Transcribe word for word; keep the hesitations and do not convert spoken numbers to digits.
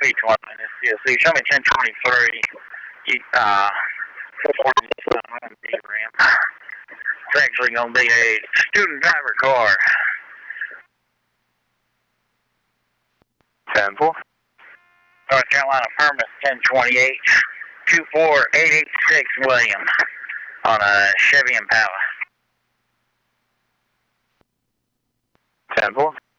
P twenty. Yeah, so you show me ten twenty-three. You, uh, it's actually going to be a student driver car. ten four. North Carolina permit ten twenty-eight. two four eight eight six William on a Chevy Impala. ten four.